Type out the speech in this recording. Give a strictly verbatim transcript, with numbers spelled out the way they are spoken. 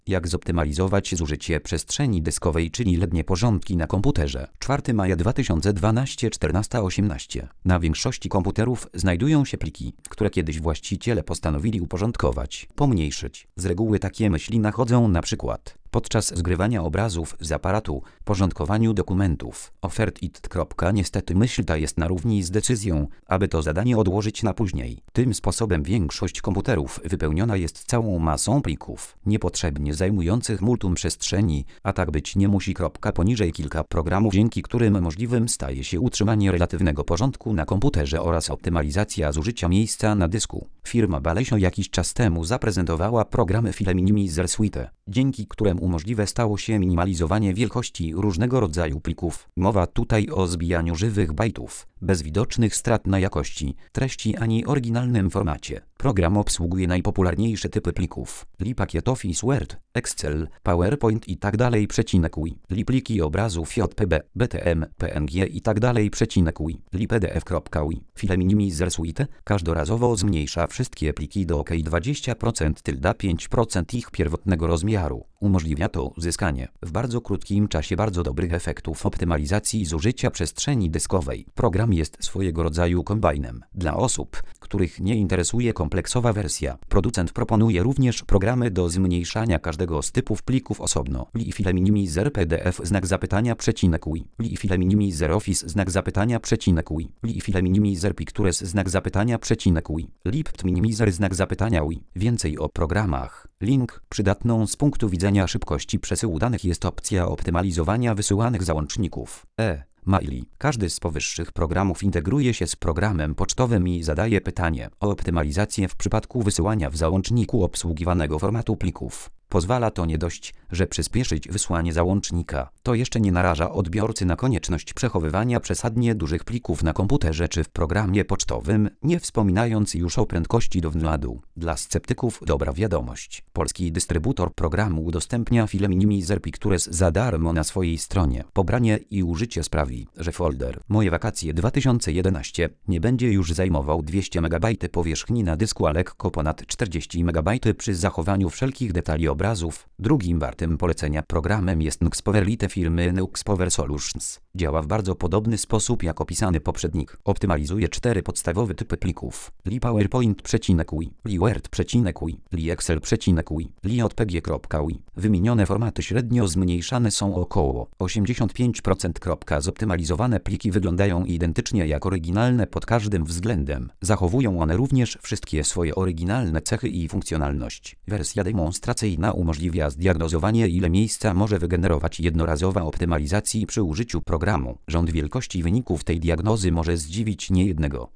Jak zoptymalizować zużycie przestrzeni dyskowej, czyli letnie porządki na komputerze. czwartego maja dwa tysiące dwunastego, czternasta osiemnaście. Na większości komputerów znajdują się pliki, które kiedyś właściciele postanowili uporządkować, pomniejszyć. Z reguły takie myśli nachodzą na przykład podczas zgrywania obrazów z aparatu, porządkowaniu dokumentów, ofert itd. Niestety myśl ta jest na równi z decyzją, aby to zadanie odłożyć na później. Tym sposobem większość komputerów wypełniona jest całą masą plików, niepotrzebnie zajmujących multum przestrzeni, a tak być nie musi. Poniżej kilka programów, dzięki którym możliwym staje się utrzymanie relatywnego porządku na komputerze oraz optymalizacja zużycia miejsca na dysku. Firma Balesio jakiś czas temu zaprezentowała programy File Minimizer Suite, dzięki któremu możliwe stało się minimalizowanie wielkości różnego rodzaju plików. Mowa tutaj o zbijaniu żywych bajtów, bez widocznych strat na jakości, treści ani oryginalnym formacie. Program obsługuje najpopularniejsze typy plików: li pakiet Office Word, Excel, PowerPoint itd. Ui. li pliki obrazów J P G, B T M, P N G itd. Ui. li P D F.ui. File Minimizer Suite każdorazowo zmniejsza wszystkie pliki do ok dwadzieścia procent tylda pięć procent ich pierwotnego rozmiaru. Umożliwia to uzyskanie w bardzo krótkim czasie bardzo dobrych efektów optymalizacji zużycia przestrzeni dyskowej. Program jest swojego rodzaju kombajnem dla osób, których nie interesuje kompleksowa wersja. Producent proponuje również programy do zmniejszania każdego z typów plików osobno. Li File Minimizer P D F znak zapytania przecinek ui. Li File Minimizer Office znak zapytania przecinek ui. Li File Minimizer Pictures znak zapytania przecinek ui. Lipt Minimizer znak zapytania ui. Więcej o programach. Link. Przydatną z punktu widzenia szybkości przesyłu danych jest opcja optymalizowania wysyłanych załączników. E. Maili. Każdy z powyższych programów integruje się z programem pocztowym i zadaje pytanie o optymalizację w przypadku wysyłania w załączniku obsługiwanego formatu plików. Pozwala to nie dość, że przyspieszyć wysłanie załącznika, to jeszcze nie naraża odbiorcy na konieczność przechowywania przesadnie dużych plików na komputerze czy w programie pocztowym, nie wspominając już o prędkości downloadu. Dla sceptyków dobra wiadomość. Polski dystrybutor programu udostępnia File Minimizer Pictures za darmo na swojej stronie. Pobranie i użycie sprawi, że folder Moje wakacje dwa tysiące jedenaście nie będzie już zajmował dwieście megabajtów powierzchni na dysku, a lekko ponad czterdzieści megabajtów przy zachowaniu wszelkich detali obrazów. Drugim wartym polecenia programem jest Nuxpower Lite firmy Nuxpower Solutions. Działa w bardzo podobny sposób jak opisany poprzednik. Optymalizuje cztery podstawowe typy plików: li PowerPoint.ui, li Word.ui, li Excel.ui, li J P G.ui. Wymienione formaty średnio zmniejszane są o około osiemdziesiąt pięć procent. Zoptymalizowane pliki wyglądają identycznie jak oryginalne pod każdym względem. Zachowują one również wszystkie swoje oryginalne cechy i funkcjonalność. Wersja demonstracyjna umożliwia zdiagnozowanie, ile miejsca może wygenerować jednorazowa optymalizacji przy użyciu programu. Rząd wielkości wyników tej diagnozy może zdziwić niejednego.